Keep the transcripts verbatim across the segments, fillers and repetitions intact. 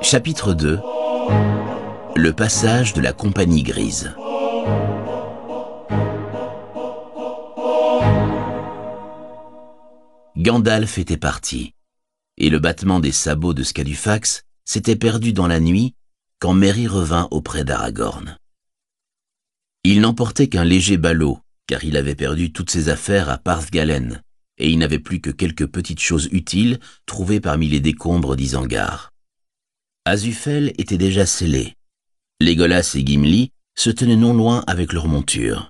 Chapitre deux. Le passage de la Compagnie Grise. Gandalf était parti, et le battement des sabots de Scadufax s'était perdu dans la nuit quand Merry revint auprès d'Aragorn. Il n'emportait qu'un léger ballot, car il avait perdu toutes ses affaires à Parthgalen, et il n'avait plus que quelques petites choses utiles trouvées parmi les décombres d'Isengard. Azufel était déjà scellé. Legolas et Gimli se tenaient non loin avec leurs montures.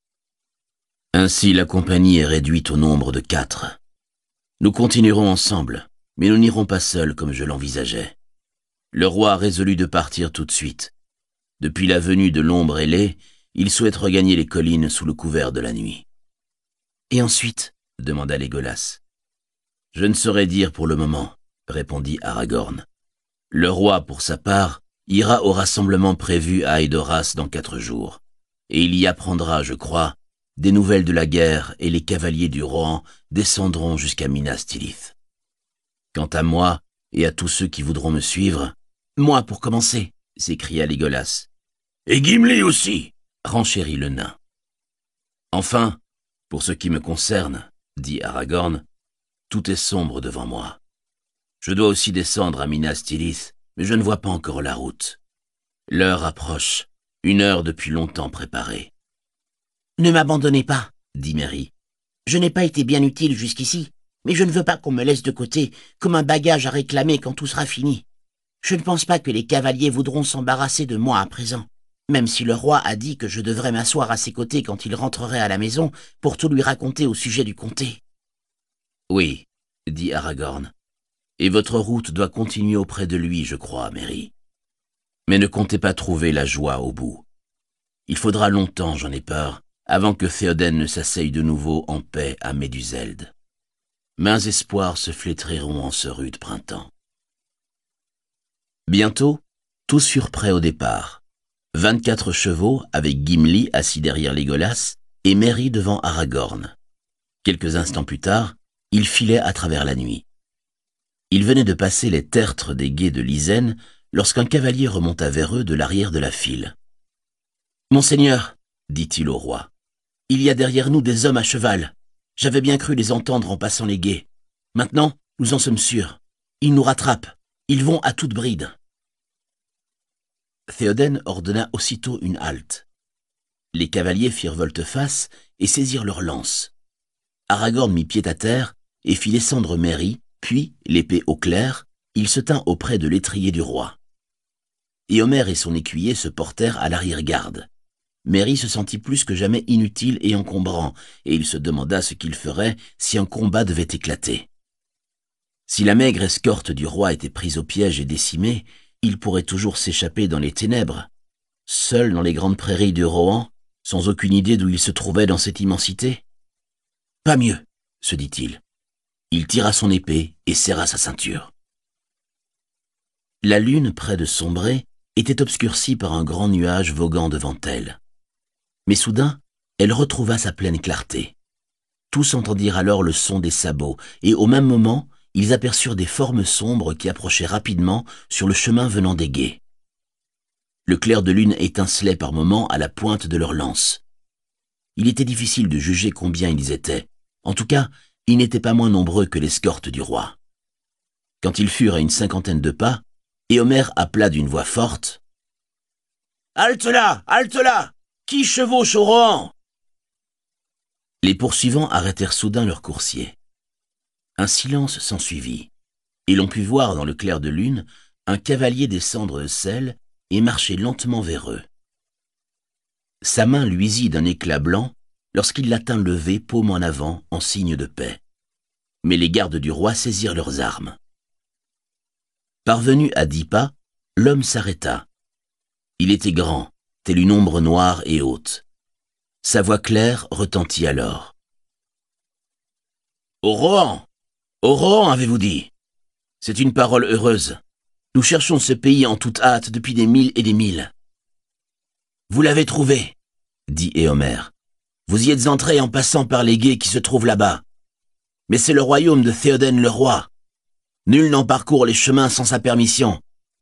Ainsi la compagnie est réduite au nombre de quatre. Nous continuerons ensemble, mais nous n'irons pas seuls comme je l'envisageais. Le roi résolut de partir tout de suite. Depuis la venue de l'ombre ailée, il souhaite regagner les collines sous le couvert de la nuit. « Et ensuite ?» demanda Legolas. « Je ne saurais dire pour le moment, » répondit Aragorn. « Le roi, pour sa part, ira au rassemblement prévu à Edoras dans quatre jours, et il y apprendra, je crois, des nouvelles de la guerre, et les cavaliers du Rohan descendront jusqu'à Minas Tirith. Quant à moi, et à tous ceux qui voudront me suivre, « Moi, pour commencer !» s'écria Legolas. « Et Gimli aussi !» renchérit le nain. « Enfin, pour ce qui me concerne, dit Aragorn, tout est sombre devant moi. Je dois aussi descendre à Minas Tirith, mais je ne vois pas encore la route. L'heure approche, une heure depuis longtemps préparée. « Ne m'abandonnez pas, dit Merry. Je n'ai pas été bien utile jusqu'ici, mais je ne veux pas qu'on me laisse de côté comme un bagage à réclamer quand tout sera fini. Je ne pense pas que les cavaliers voudront s'embarrasser de moi à présent, même si le roi a dit que je devrais m'asseoir à ses côtés quand il rentrerait à la maison pour tout lui raconter au sujet du comté. »« Oui, dit Aragorn, et votre route doit continuer auprès de lui, je crois, Merry. Mais ne comptez pas trouver la joie au bout. Il faudra longtemps, j'en ai peur, avant que Théoden ne s'asseye de nouveau en paix à Méduseld. Maints espoirs se flétriront en ce rude printemps. » Bientôt, tous furent prêts au départ. Vingt-quatre chevaux, avec Gimli assis derrière Legolas, et Merry devant Aragorn. Quelques instants plus tard, ils filaient à travers la nuit. Ils venaient de passer les tertres des gués de Lizen lorsqu'un cavalier remonta vers eux de l'arrière de la file. « Monseigneur, dit-il au roi, il y a derrière nous des hommes à cheval. J'avais bien cru les entendre en passant les gués. Maintenant, nous en sommes sûrs. Ils nous rattrapent. Ils vont à toute bride. » Théoden ordonna aussitôt une halte. Les cavaliers firent volte-face et saisirent leurs lances. Aragorn mit pied à terre et fit descendre Merry, puis, l'épée au clair, il se tint auprès de l'étrier du roi. Éomer et son écuyer se portèrent à l'arrière-garde. Merry se sentit plus que jamais inutile et encombrant, et il se demanda ce qu'il ferait si un combat devait éclater. Si la maigre escorte du roi était prise au piège et décimée, il pourrait toujours s'échapper dans les ténèbres, seul dans les grandes prairies du Rohan, sans aucune idée d'où il se trouvait dans cette immensité. « Pas mieux, » se dit-il. Il tira son épée et serra sa ceinture. La lune, près de sombrer, était obscurcie par un grand nuage voguant devant elle. Mais soudain, elle retrouva sa pleine clarté. Tous entendirent alors le son des sabots, et au même moment, ils aperçurent des formes sombres qui approchaient rapidement sur le chemin venant des gués. Le clair de lune étincelait par moments à la pointe de leurs lances. Il était difficile de juger combien ils étaient. En tout cas, ils n'étaient pas moins nombreux que l'escorte du roi. Quand ils furent à une cinquantaine de pas, Éomer appela d'une voix forte « Halte là! Halte là! Qui chevauche au Rohan ?» Les poursuivants arrêtèrent soudain leurs coursiers. Un silence s'ensuivit, et l'on put voir dans le clair de lune un cavalier descendre le sel et marcher lentement vers eux. Sa main luisit d'un éclat blanc lorsqu'il la tint levée paume en avant en signe de paix. Mais les gardes du roi saisirent leurs armes. Parvenu à dix pas, l'homme s'arrêta. Il était grand, tel une ombre noire et haute. Sa voix claire retentit alors. « Au Rohan ! Au Rohan, avez-vous dit ? C'est une parole heureuse. Nous cherchons ce pays en toute hâte depuis des milles et des milles. »« Vous l'avez trouvé, » dit Éomer. « Vous y êtes entré en passant par les gués qui se trouvent là-bas. Mais c'est le royaume de Théoden le roi. Nul n'en parcourt les chemins sans sa permission.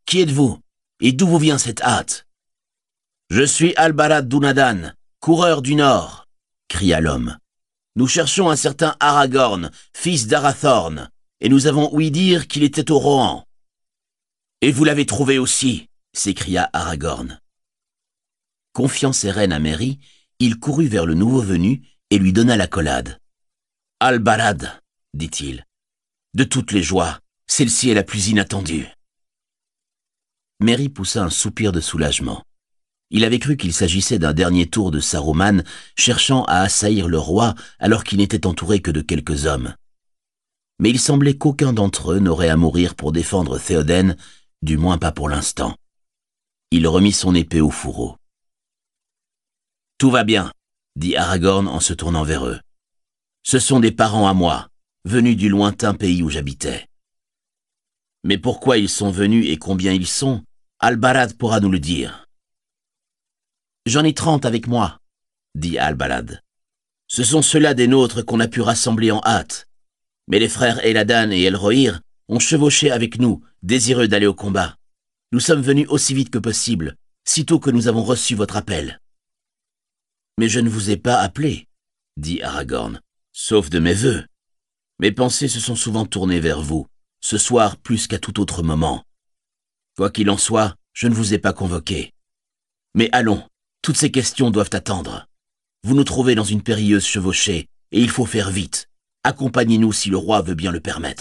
Qui êtes-vous? Et d'où vous vient cette hâte? Je suis Albarad Dunadan, coureur du Nord, cria l'homme. Nous cherchons un certain Aragorn, fils d'Arathorn, et nous avons ouï dire qu'il était au Rohan. Et vous l'avez trouvé aussi, s'écria Aragorn. Confiant ses rênes à Merry, il courut vers le nouveau venu et lui donna l'accolade. Albarad, dit-il, de toutes les joies, celle-ci est la plus inattendue. Merry poussa un soupir de soulagement. Il avait cru qu'il s'agissait d'un dernier tour de Saruman cherchant à assaillir le roi alors qu'il n'était entouré que de quelques hommes. Mais il semblait qu'aucun d'entre eux n'aurait à mourir pour défendre Théoden, du moins pas pour l'instant. Il remit son épée au fourreau. « Tout va bien, » dit Aragorn en se tournant vers eux. « Ce sont des parents à moi, venus du lointain pays où j'habitais. Mais pourquoi ils sont venus et combien ils sont, Albarad pourra nous le dire. »« J'en ai trente avec moi, » dit Albarad. « Ce sont ceux-là des nôtres qu'on a pu rassembler en hâte. Mais les frères Eladan et Elrohir ont chevauché avec nous, désireux d'aller au combat. Nous sommes venus aussi vite que possible, sitôt que nous avons reçu votre appel. »« Mais je ne vous ai pas appelé, » dit Aragorn, « sauf de mes vœux. Mes pensées se sont souvent tournées vers vous, ce soir plus qu'à tout autre moment. Quoi qu'il en soit, je ne vous ai pas convoqué. Mais allons, toutes ces questions doivent attendre. Vous nous trouvez dans une périlleuse chevauchée, et il faut faire vite. Accompagnez-nous si le roi veut bien le permettre. »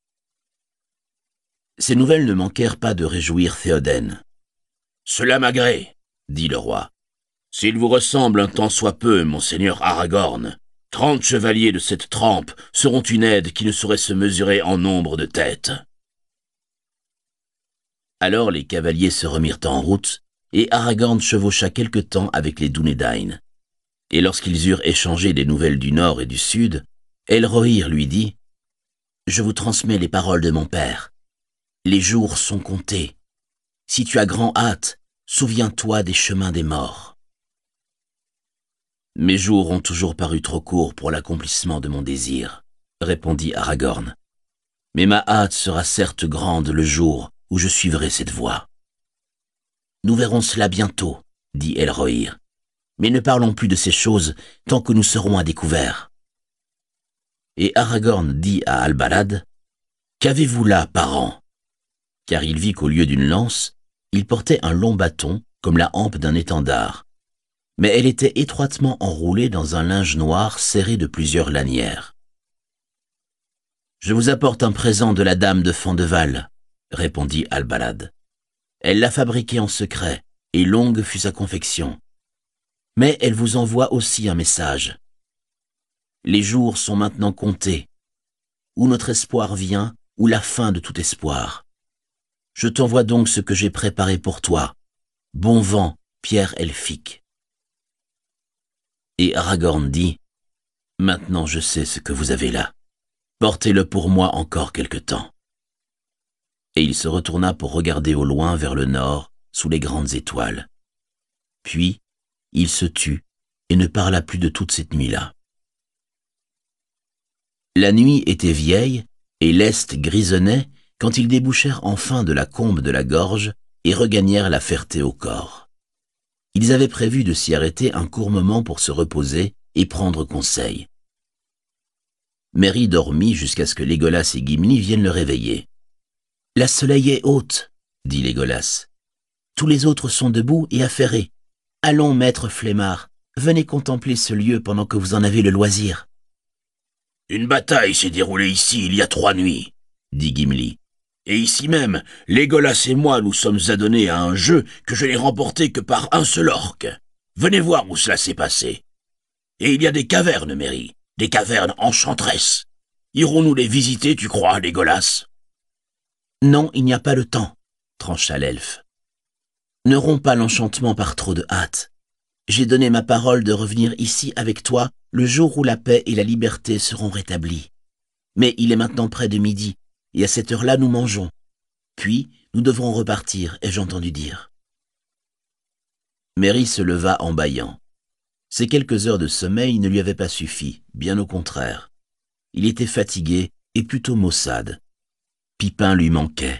Ces nouvelles ne manquèrent pas de réjouir Théoden. « Cela m'agrée, » dit le roi. « S'il vous ressemble un tant soit peu, monseigneur Aragorn, trente chevaliers de cette trempe seront une aide qui ne saurait se mesurer en nombre de têtes. » Alors les cavaliers se remirent en route, et Aragorn chevaucha quelque temps avec les Dúnedain. Et lorsqu'ils eurent échangé des nouvelles du nord et du sud, Elrohir lui dit « Je vous transmets les paroles de mon père. Les jours sont comptés. Si tu as grand hâte, souviens-toi des chemins des morts. » « Mes jours ont toujours paru trop courts pour l'accomplissement de mon désir, » répondit Aragorn. « Mais ma hâte sera certes grande le jour où je suivrai cette voie. »« Nous verrons cela bientôt, » dit Elrohir. « Mais ne parlons plus de ces choses tant que nous serons à découvert. » Et Aragorn dit à Albarad, « Qu'avez-vous là, parent ?» Car il vit qu'au lieu d'une lance, il portait un long bâton comme la hampe d'un étendard. Mais elle était étroitement enroulée dans un linge noir serré de plusieurs lanières. « Je vous apporte un présent de la dame de Fandeval, » répondit Albarad. « Elle l'a fabriqué en secret, et longue fut sa confection. Mais elle vous envoie aussi un message. Les jours sont maintenant comptés, ou notre espoir vient, ou la fin de tout espoir. Je t'envoie donc ce que j'ai préparé pour toi. Bon vent, pierre elfique. » Et Aragorn dit, « Maintenant je sais ce que vous avez là. Portez-le pour moi encore quelque temps. » Et il se retourna pour regarder au loin vers le nord, sous les grandes étoiles. Puis, il se tut et ne parla plus de toute cette nuit-là. La nuit était vieille et l'est grisonnait quand ils débouchèrent enfin de la combe de la gorge et regagnèrent la Ferté-au-Corps. Ils avaient prévu de s'y arrêter un court moment pour se reposer et prendre conseil. Merry dormit jusqu'à ce que Légolas et Gimli viennent le réveiller. « La soleil est haute, » dit Légolas. « Tous les autres sont debout et affairés. Allons, maître Flemmard, venez contempler ce lieu pendant que vous en avez le loisir. »« Une bataille s'est déroulée ici il y a trois nuits, » dit Gimli. Et ici même, Légolas et moi nous sommes adonnés à un jeu que je n'ai remporté que par un seul orc. Venez voir où cela s'est passé. Et il y a des cavernes, Merry, des cavernes enchanteresses. Irons-nous les visiter, tu crois, Légolas ? Non, il n'y a pas le temps, trancha l'elfe. Ne romps pas l'enchantement par trop de hâte. J'ai donné ma parole de revenir ici avec toi le jour où la paix et la liberté seront rétablies. Mais il est maintenant près de midi, et à cette heure-là nous mangeons. Puis nous devrons repartir, ai-je entendu dire. Merry se leva en bâillant. Ces quelques heures de sommeil ne lui avaient pas suffi, bien au contraire. Il était fatigué et plutôt maussade. Pipin lui manquait.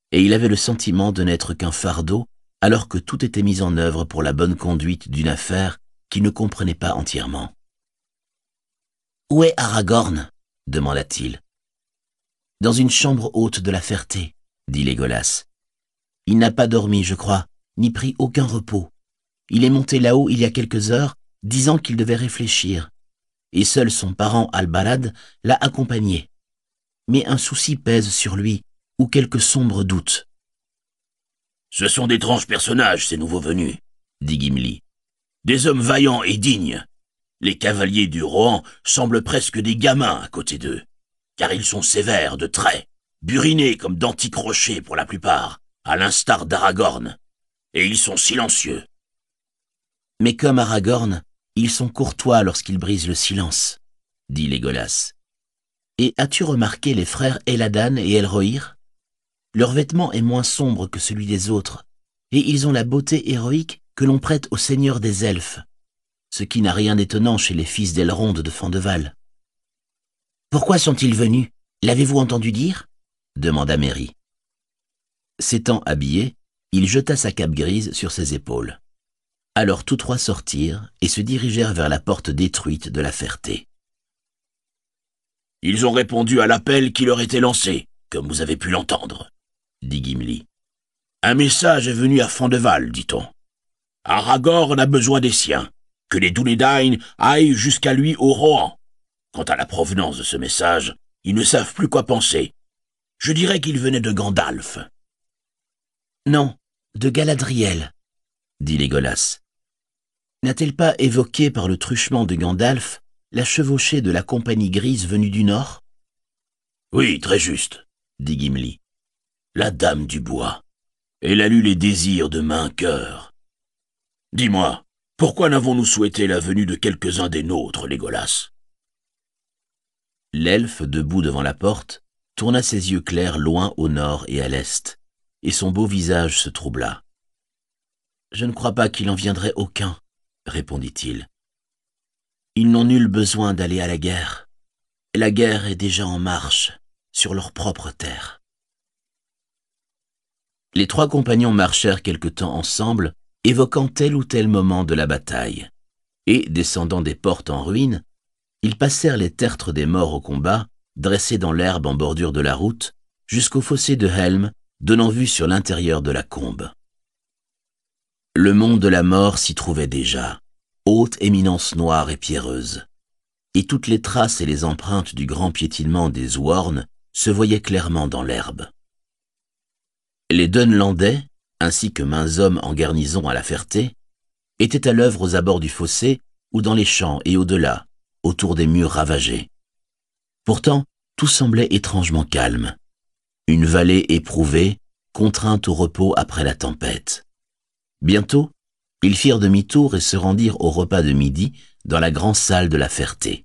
et il avait le sentiment de n'être qu'un fardeau alors que tout était mis en œuvre pour la bonne conduite d'une affaire qu'il ne comprenait pas entièrement. « Où est Aragorn » demanda-t-il. « Dans une chambre haute de la Ferté, » dit Légolas. « Il n'a pas dormi, je crois, ni pris aucun repos. Il est monté là-haut il y a quelques heures, disant qu'il devait réfléchir, et seul son parent Albalad l'a accompagné. Mais un souci pèse sur lui, ou quelque sombre doute. « Ce sont d'étranges personnages, ces nouveaux venus, » dit Gimli. « Des hommes vaillants et dignes. Les cavaliers du Rohan semblent presque des gamins à côté d'eux, car ils sont sévères de traits, burinés comme d'antiques rochers pour la plupart, à l'instar d'Aragorn, et ils sont silencieux. Mais comme Aragorn, ils sont courtois lorsqu'ils brisent le silence, dit Légolas. Et as-tu remarqué les frères Eladan et Elrohir? Leur vêtement est moins sombre que celui des autres, et ils ont la beauté héroïque que l'on prête aux seigneurs des elfes, ce qui n'a rien d'étonnant chez les fils d'Elrond de Fandeval. « Pourquoi sont-ils venus? L'avez-vous entendu dire ?» demanda Merry. S'étant habillé, il jeta sa cape grise sur ses épaules. Alors tous trois sortirent et se dirigèrent vers la porte détruite de la Ferté. « Ils ont répondu à l'appel qui leur était lancé, comme vous avez pu l'entendre, » dit Gimli. « Un message est venu à Fandeval, dit-on. Aragorn a besoin des siens, que les Dúnedain aillent jusqu'à lui au Rohan. Quant à la provenance de ce message, ils ne savent plus quoi penser. Je dirais qu'il venait de Gandalf. »« Non, de Galadriel, » dit Légolas. « N'a-t-elle pas évoqué par le truchement de Gandalf la chevauchée de la compagnie grise venue du Nord ?»« Oui, très juste, » dit Gimli. « La dame du bois. Elle a lu les désirs de main cœur. Dis-moi, pourquoi n'avons-nous souhaité la venue de quelques-uns des nôtres, Légolas ?» L'elfe, debout devant la porte, tourna ses yeux clairs loin au nord et à l'est, et son beau visage se troubla. « Je ne crois pas qu'il en viendrait aucun, » répondit-il. « Ils n'ont nul besoin d'aller à la guerre. La guerre est déjà en marche, sur leur propre terre. » Les trois compagnons marchèrent quelque temps ensemble, évoquant tel ou tel moment de la bataille, et, descendant des portes en ruine, ils passèrent les tertres des morts au combat, dressés dans l'herbe en bordure de la route, jusqu'au fossé de Helm, donnant vue sur l'intérieur de la combe. Le mont de la mort s'y trouvait déjà, haute éminence noire et pierreuse, et toutes les traces et les empreintes du grand piétinement des Huorn se voyaient clairement dans l'herbe. Les Dunlandais, ainsi que maints hommes en garnison à la Ferté, étaient à l'œuvre aux abords du fossé ou dans les champs et au-delà, autour des murs ravagés. Pourtant, tout semblait étrangement calme. Une vallée éprouvée, contrainte au repos après la tempête. Bientôt, ils firent demi-tour et se rendirent au repas de midi dans la grande salle de la Ferté.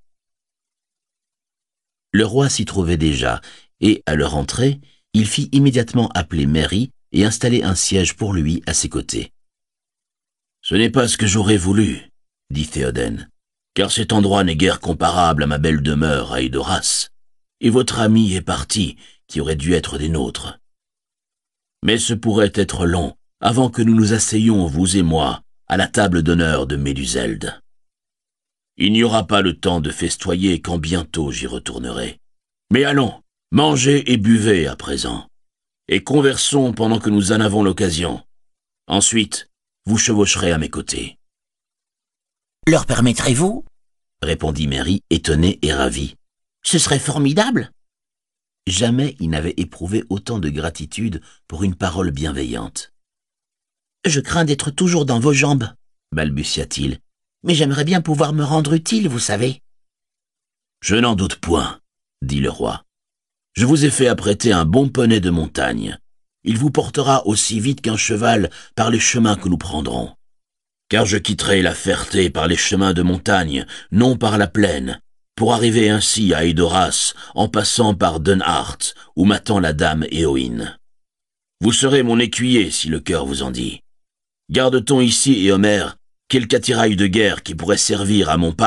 Le roi s'y trouvait déjà, et, à leur entrée, il fit immédiatement appeler Merry et installer un siège pour lui à ses côtés. « Ce n'est pas ce que j'aurais voulu, » dit Théoden, « car cet endroit n'est guère comparable à ma belle demeure à Edoras, et votre ami est parti, qui aurait dû être des nôtres. Mais ce pourrait être long, avant que nous nous asseyions, vous et moi, à la table d'honneur de Méduseld. Il n'y aura pas le temps de festoyer quand bientôt j'y retournerai. Mais allons, mangez et buvez à présent, et conversons pendant que nous en avons l'occasion. Ensuite, vous chevaucherez à mes côtés. »« Leur permettrez-vous » répondit Merry, étonné et ravi. « Ce serait formidable !» Jamais il n'avait éprouvé autant de gratitude pour une parole bienveillante. « Je crains d'être toujours dans vos jambes, » balbutia-t-il, « mais j'aimerais bien pouvoir me rendre utile, vous savez. »« Je n'en doute point, » dit le roi. « Je vous ai fait apprêter un bon poney de montagne. Il vous portera aussi vite qu'un cheval par les chemins que nous prendrons. Car je quitterai la Ferté par les chemins de montagne, non par la plaine, pour arriver ainsi à Edoras en passant par Dunhart, où m'attend la dame Éowyn. Vous serez mon écuyer si le cœur vous en dit. Garde-t-on ici, Éomer, quelque attirail de guerre qui pourrait servir à mon page ? » ?»«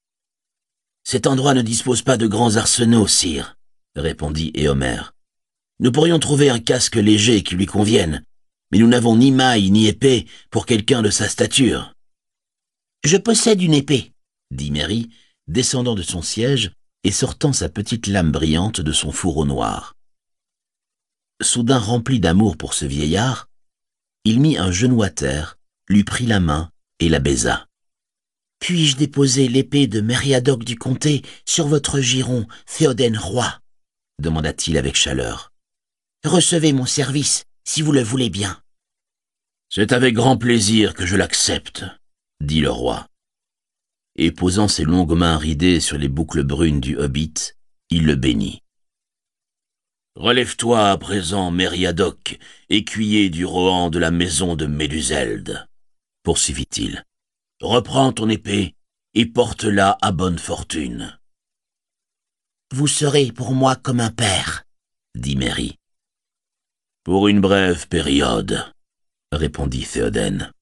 Cet endroit ne dispose pas de grands arsenaux, sire, » répondit Éomer. Nous pourrions trouver un casque léger qui lui convienne, mais nous n'avons ni maille ni épée pour quelqu'un de sa stature. »« Je possède une épée, » dit Merry, descendant de son siège et sortant sa petite lame brillante de son fourreau noir. Soudain rempli d'amour pour ce vieillard, il mit un genou à terre, lui prit la main et la baisa. « Puis-je déposer l'épée de Mériadoc du comté sur votre giron, Théoden roi ?» demanda-t-il avec chaleur. « Recevez mon service, si vous le voulez bien. »« C'est avec grand plaisir que je l'accepte, » dit le roi. Et posant ses longues mains ridées sur les boucles brunes du hobbit, il le bénit. « Relève-toi à présent, Mériadoc, écuyer du Rohan de la maison de Méduseld, » poursuivit-il. « Reprends ton épée et porte-la à bonne fortune. »« Vous serez pour moi comme un père, » dit Merry. « Pour une brève période, » répondit Théoden.